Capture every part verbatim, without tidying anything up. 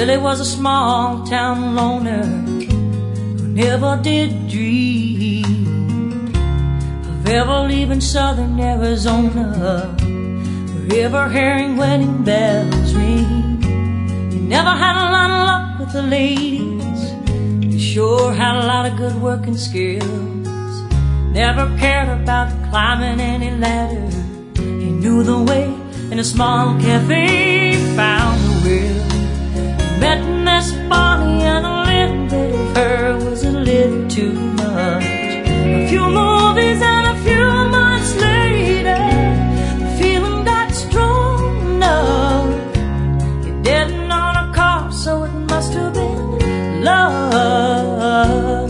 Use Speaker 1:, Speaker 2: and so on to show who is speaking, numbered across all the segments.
Speaker 1: Billy was a small town loner who never did dream of ever leaving southern Arizona or ever hearing wedding bells ring. He never had a lot of luck with the ladies. He sure had a lot of good working skills. Never cared about climbing any ladder. He knew the way in a small cafe, found the will. Met Miss Bonnie and a little bit of her was a little too much. A few movies and a few months later, the feeling got strong enough. He didn't own a car, so it must have been love.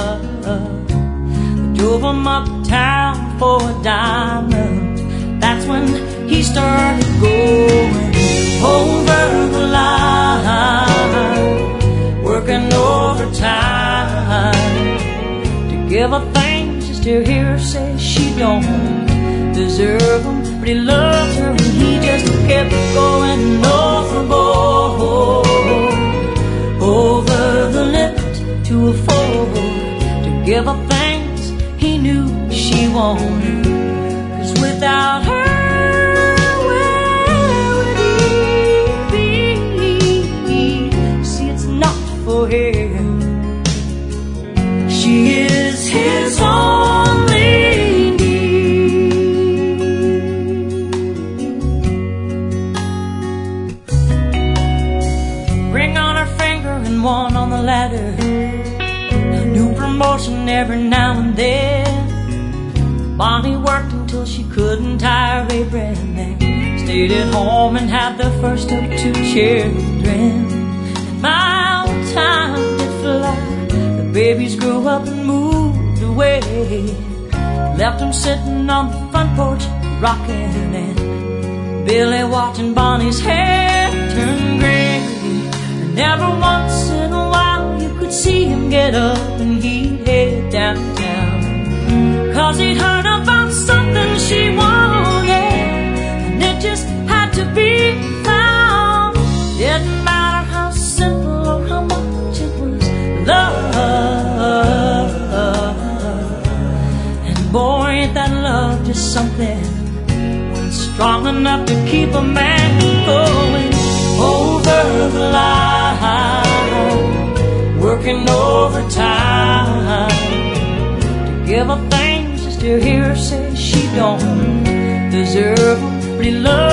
Speaker 1: I drove him uptown for a diamond. That's when he started going over the line, working overtime to give her things. Just to hear her say she don't deserve them, but he loved her and he just kept going overboard, over the limit to afford to give her things he knew she wanted. 'Cause without her, she is his only need. Ring on her finger and one on the ladder, a new promotion every now and then. Bonnie worked until she couldn't tire Abraham, then stayed at home and had the first of two children. And my time did fly. The babies grew up and moved away, left them sitting on the front porch rocking, and Billy watching Bonnie's hair turn gray. And every once in a while you could see him get up and he'd head downtown, 'cause he'd heard about something she wanted and it just had to be found. Didn't matter how simple or how much it was love. And boy, ain't that love just something strong enough to keep a man going over the line, working overtime to give her things just to hear her say she don't deserve them, but he loves